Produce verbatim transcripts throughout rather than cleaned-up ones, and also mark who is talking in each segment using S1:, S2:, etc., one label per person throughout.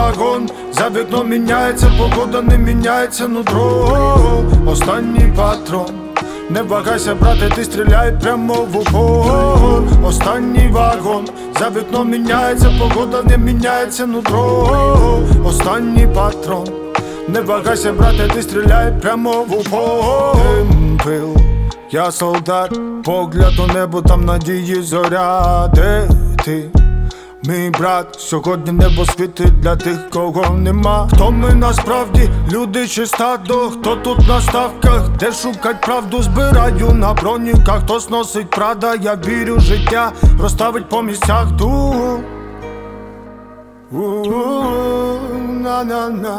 S1: вагон, за вікном міняється, погода не міняється, нутро. Останній патрон. Не вагайся, брате, ти стріляй прямо в упор. Останній вагон, за вікном міняється, погода не міняється, нутро. Останній патрон. Не вагайся, брате, ти стріляй прямо в упор. Пил, я солдат, погляд у небо, там надії зоря. Де ти? Мій брат, сьогодні небо світить для тих, кого нема. Хто ми насправді, люди чи стадо? Хто тут на ставках, де шукать правду? Збираю на броніках, хтось носить прада. Я вірю, життя розставить по місцях дугу. На-на-на.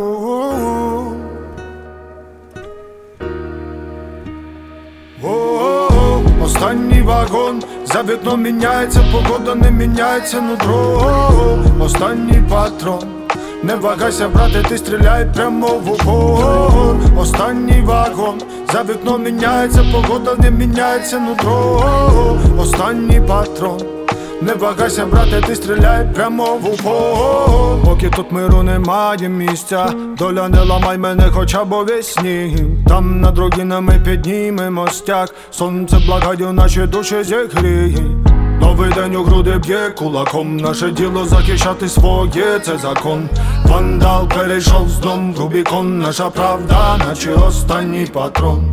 S1: Останній вагон, за вікном міняється, погода не міняється, нутро. Останній патрон. Не вагайся, брате, ти стріляй прямо в упор. Останній вагон, за вікном міняється, погода не міняється, нутро. Останній патрон. Не вагайся, брате, ти стріляй прямо в упор. Поки тут миру немає місця, доля не ламай мене хоча б овесні. Там над руїнами піднімемо стяг, сонце благаю, наші душі зігріє. Новий день у груди б'є кулаком, наше діло захищати своє, це закон. Вандал перейшов з дном в Рубікон, наша правда, наче останній патрон.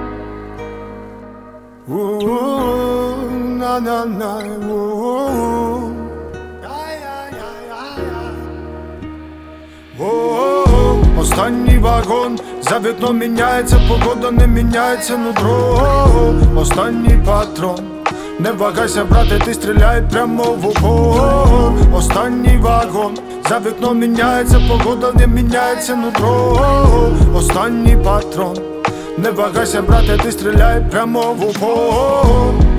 S1: На-на-на. Останній вагон, за вікном міняється, погода не міняється, нутро. Останній патрон. Не вагайся, брате, ти стріляй прямо в упор. Останній вагон, за вікном міняється, погода не міняється, нутро. Останній патрон. Не вагайся, брате, ти стріляй прямо в упор.